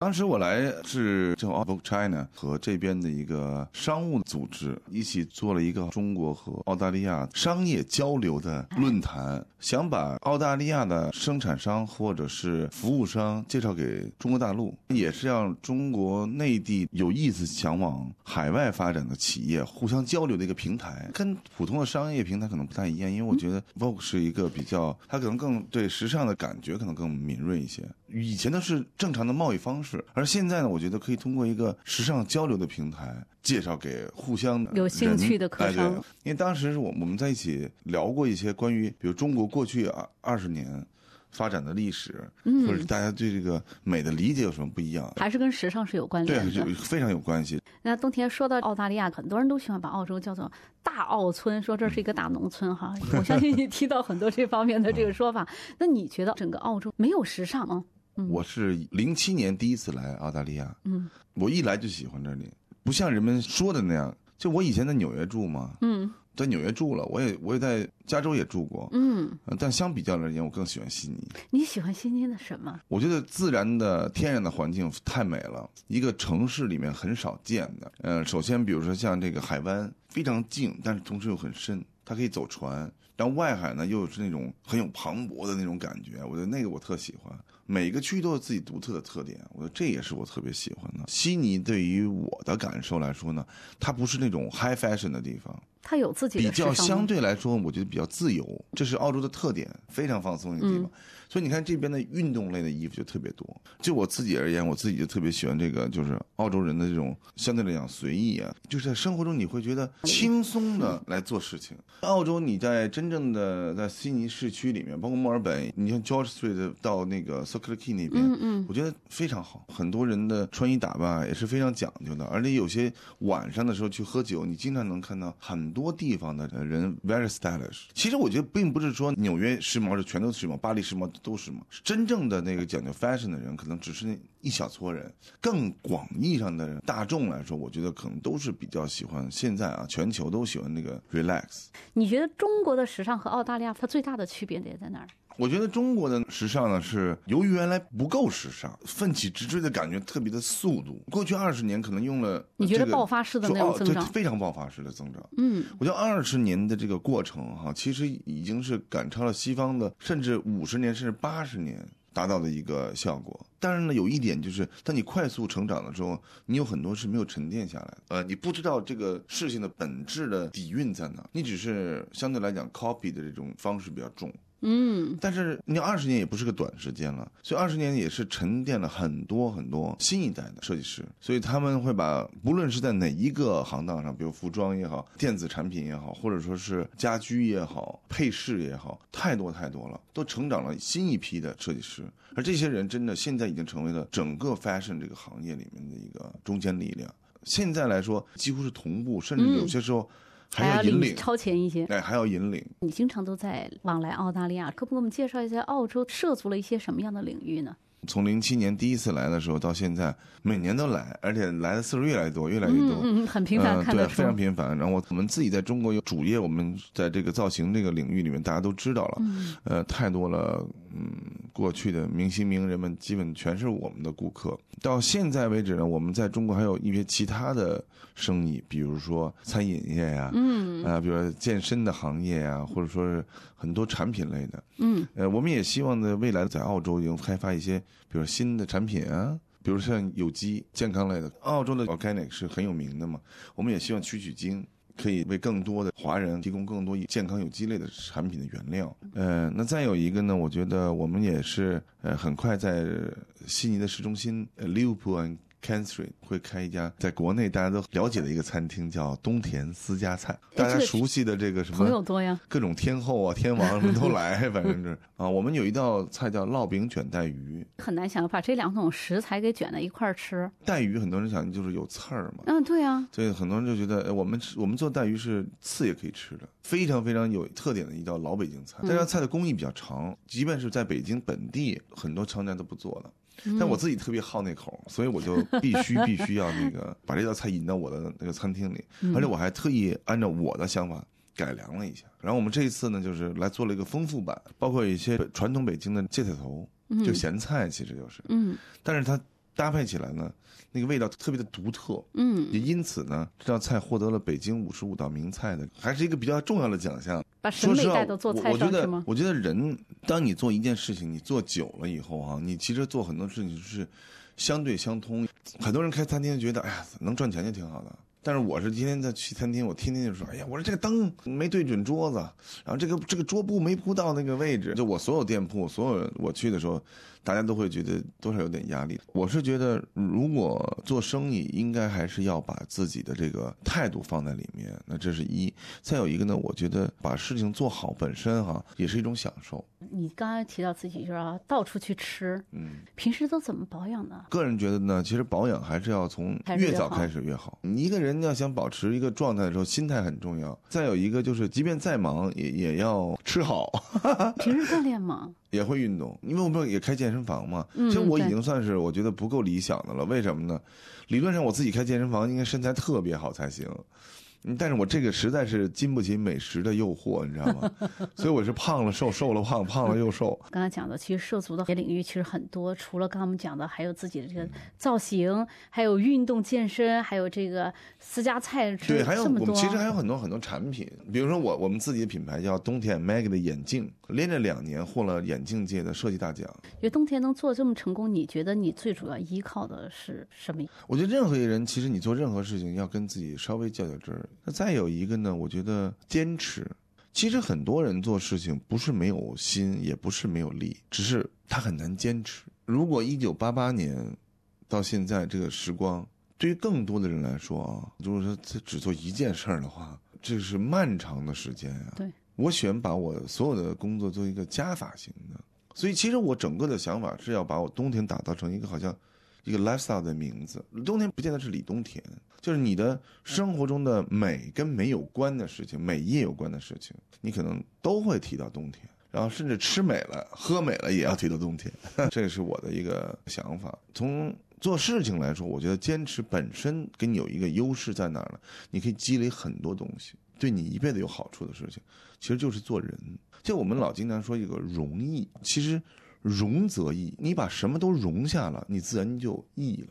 当时我来是正好 Vogue China 和这边的一个商务组织一起做了一个中国和澳大利亚商业交流的论坛，想把澳大利亚的生产商或者是服务商介绍给中国大陆，也是让中国内地有意思想往海外发展的企业互相交流的一个平台。跟普通的商业平台可能不太一样，因为我觉得 Vogue 是一个比较，它可能更对时尚的感觉可能更敏锐一些。以前呢是正常的贸易方式，而现在呢，我觉得可以通过一个时尚交流的平台介绍给互相有兴趣的客商。 因为当时我们在一起聊过一些关于比如中国过去20年发展的历史，或者大家对这个美的理解有什么不一样， 还是跟时尚是有关联的， 对，非常有关系。 那冬天说到澳大利亚，很多人都喜欢把澳洲叫做大澳村，说这是一个大农村哈。我相信你提到很多这方面的这个说法。那你觉得整个澳洲没有时尚吗？ 我是07年第一次来澳大利亚，我一来就喜欢这里，不像人们说的那样。就我以前在纽约住嘛，在纽约住了，我也在加州也住过，但相比较而言，我更喜欢悉尼。 你喜欢悉尼的什么？ 我觉得自然的天然的环境太美了，一个城市里面很少见的。首先比如说像这个海湾非常静，但是同时又很深，它可以走船。然后外海呢又是那种很有磅礴的那种感觉，我觉得那个我特喜欢。每个区都有自己独特的特点，我觉得这也是我特别喜欢的。悉尼对于我的感受来说呢，它不是那种 high fashion 的地方， 它有自己的比较相对来说，我觉得比较自由，这是澳洲的特点，非常放松的地方。所以你看这边的运动类的衣服就特别多。就我自己而言，我自己就特别喜欢这个，就是澳洲人的这种相对来讲随意啊，就是在生活中你会觉得轻松的来做事情。澳洲你在真正的在悉尼市区里面，包括墨尔本，你像 George Street 到那个 Circular Quay 那边，我觉得非常好。很多人的穿衣打扮也是非常讲究的，而且有些晚上的时候去喝酒，你经常能看到很多地方的人 very stylish。其实我觉得并不是说纽约时髦是全都时髦，巴黎时髦都时髦，真正的那个讲究 fashion 的人可能只是那一小撮人。更广义上的大众来说，我觉得可能都是比较喜欢现在全球都喜欢那个 relax。 你觉得中国的时尚和澳大利亚它最大的区别点在哪儿？ 我觉得中国的时尚呢，是由于原来不够时尚，奋起直追的感觉特别的速度。过去20年可能用了、 你觉得爆发式的那种增长， 非常爆发式的增长。我觉得20年的这个过程其实已经是赶超了西方的，甚至50年甚至80年达到的一个效果。当然呢，有一点就是，当你快速成长的时候，你有很多是没有沉淀下来的。你不知道这个事情的本质的底蕴在哪，你只是相对来讲 copy 的这种方式比较重。但是你20年也不是个短时间了，所以20年也是沉淀了很多很多新一代的设计师，所以他们会把不论是在哪一个行当上，比如服装也好，电子产品也好，或者说是家居也好，配饰也好，太多太多了，都成长了新一批的设计师。而这些人真的现在已经成为了整个 fashion 这个行业里面的一个中坚力量。现在来说几乎是同步，甚至有些时候还要引领， 超前一些， 还要引领。 你经常都在往来澳大利亚，可不可以给我们介绍一下澳洲涉足了一些什么样的领域呢？ 从07年第一次来的时候到现在，每年都来，而且来的次数越来越多，越来越多， 很频繁，看得出， 对，非常频繁。然后我们自己在中国有主业，我们在这个造型这个领域里面，大家都知道了，太多了，过去的明星名人们基本全是我们的顾客。到现在为止呢，我们在中国还有一些其他的生意，比如说餐饮业呀，比如说健身的行业呀，或者说是很多产品类的，我们也希望在未来在澳洲能开发一些，比如新的产品啊，比如像有机健康类的，澳洲的 organic 是很有名的嘛，我们也希望取经，可以为更多的华人提供更多健康有机类的产品的原料。那再有一个呢，我觉得我们也是很快在悉尼的市中心Liverpool Cairns Street 会开一家在国内大家都了解的一个餐厅，叫东田私家菜。大家熟悉的这个什么朋友多呀， 各种天后啊、天王什么都来，反正是我们有一道菜叫烙饼卷带鱼， 很难想把这两种食材给卷在一块儿吃。 带鱼很多人想就是有刺儿嘛， 对啊， 所以很多人就觉得我们做带鱼是刺也可以吃的，非常非常有特点的一道老北京菜。这道菜的工艺比较长，即便是在北京本地，很多商家都不做的。但我自己特别好那口，所以我就必须要那个把这道菜引到我的那个餐厅里，而且我还特意按照我的想法改良了一下。然后我们这一次呢，就是来做了一个丰富版，包括一些传统北京的芥菜头，就咸菜，其实就是，但是它搭配起来呢，那个味道特别的独特。也因此呢，这道菜获得了北京55道名菜的，还是一个比较重要的奖项。 把审美带到做菜上是吗？ 我觉得人，当你做一件事情，你做久了以后啊，你其实做很多事情是相对相通。很多人开餐厅觉得，哎呀，能赚钱就挺好的。但是我是天天在去餐厅，我天天就说，哎呀，我说这个灯没对准桌子，然后这个桌布没铺到那个位置。就我所有店铺，所有我去的时候，大家都会觉得多少有点压力。我是觉得，如果做生意，应该还是要把自己的这个态度放在里面。那这是一。再有一个呢，我觉得把事情做好本身也是一种享受。 你刚才提到自己就是到处去吃，平时都怎么保养呢？ 个人觉得呢，其实保养还是要从越早开始越好。你一个人要想保持一个状态的时候，心态很重要。再有一个就是，即便再忙也要吃好。 平时锻炼吗？ 也会运动，因为我们也开健身房嘛。其实我已经算是我觉得不够理想的了。为什么呢？理论上我自己开健身房应该身材特别好才行。但是我这个实在是经不起美食的诱惑，你知道吗？所以我是胖了瘦，瘦了胖，胖了又瘦。 刚才讲的，其实涉足的领域其实很多，除了刚刚我们讲的，还有自己的这个造型，还有运动健身，还有这个私家菜。 对，还有我们其实还有很多产品，比如说我们自己的品牌叫东田 Mag 的眼镜，连着2年获了眼镜界的设计大奖。 觉得东田能做这么成功，你觉得你最主要依靠的是什么？ 我觉得任何一个人，其实你做任何事情要跟自己稍微较真儿。那再有一个呢，我觉得坚持。其实很多人做事情不是没有心，也不是没有力，只是他很难坚持。如果1988年到现在这个时光，对于更多的人来说如果说他只做一件事儿的话，这是漫长的时间呀。 对， 我喜欢把我所有的工作做一个加法型的，所以其实我整个的想法是要把我冬天打造成一个好像一个 lifestyle 的名字。冬天不见得是李冬田，就是你的生活中的美跟美有关的事情，美业有关的事情，你可能都会提到冬天。然后甚至吃美了喝美了也要提到冬天。这是我的一个想法。从做事情来说，我觉得坚持本身给你有一个优势在哪儿呢？你可以积累很多东西，对你一辈子有好处的事情，其实就是做人。就我们老经常说一个容易，其实容则易，你把什么都容下了，你自然就易了。